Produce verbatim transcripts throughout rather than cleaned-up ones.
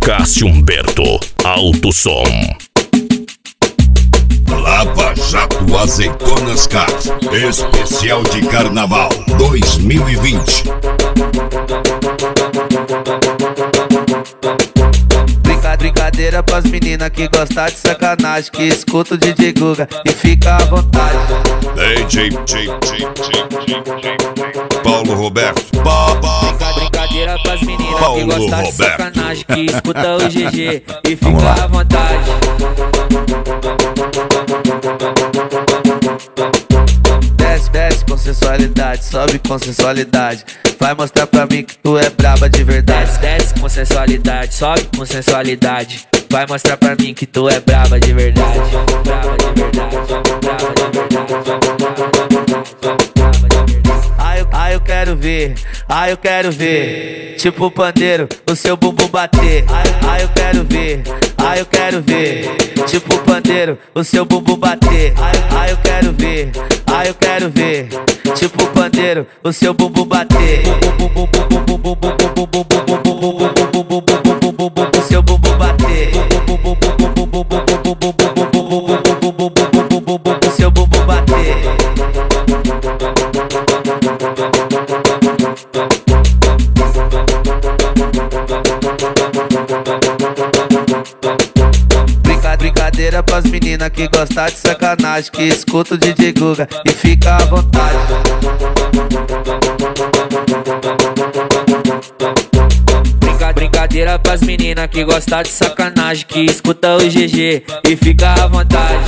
Cássio Humberto, Alto Som. Lava Jato Azeitonas Cars, especial de Carnaval dois mil e vinte. Brincadeira pras meninas que gostam de sacanagem, que escuta o D J Guga e fica à vontade. D J, J, J, J, J, Paulo Roberto. Brincadeira pras meninas Paulo que gostam de Roberto. sacanagem, que escuta o G G e fica à vontade. Desce, desce com sensualidade, sobe com sensualidade. Vai mostrar pra mim que tu é braba de verdade. Desce, desce com sensualidade, sobe com sensualidade. Vai mostrar pra mim que tu é braba de verdade. Braba de verdade, braba de verdade. Ai eu, ai eu quero ver, ai eu quero ver. Tipo pandeiro, o seu bumbum bater. Ai, ai eu quero ver, ai eu quero ver. Tipo pandeiro, o seu bumbum bater. Ai, ai eu quero ver, ai eu quero ver. Tipo pandeiro, o seu bumbum bater. O seu bumbum bater. O seu bumbum bater. Brincadeira pras meninas que gostam de sacanagem, que escuta o D J Guga e fica à vontade. Brincadeira pras meninas que gostam de sacanagem, que escuta o G G e fica à vontade.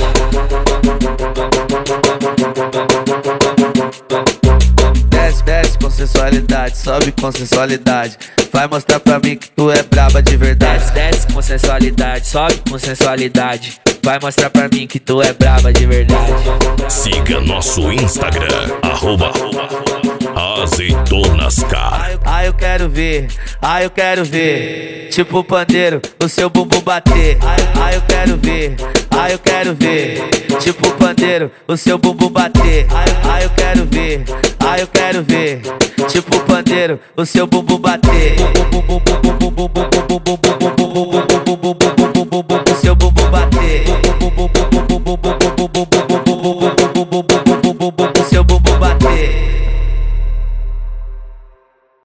Desce, desce com sensualidade, sobe com sensualidade. Vai mostrar pra mim que tu é braba de verdade. Desce, desce com sensualidade, sobe com sensualidade. Vai mostrar pra mim que tu é braba de verdade. Siga nosso Instagram, arroba AzeitonaScar. Ai, ai eu quero ver, ai eu quero ver. Tipo pandeiro, o seu bumbum bater. Ai, ai eu quero ver, ai eu quero ver. Tipo pandeiro, o seu bumbum bater. Ai, ai eu quero ver, ai eu quero ver. Tipo pandeiro, o seu bumbum bater. O seu bumbum bater.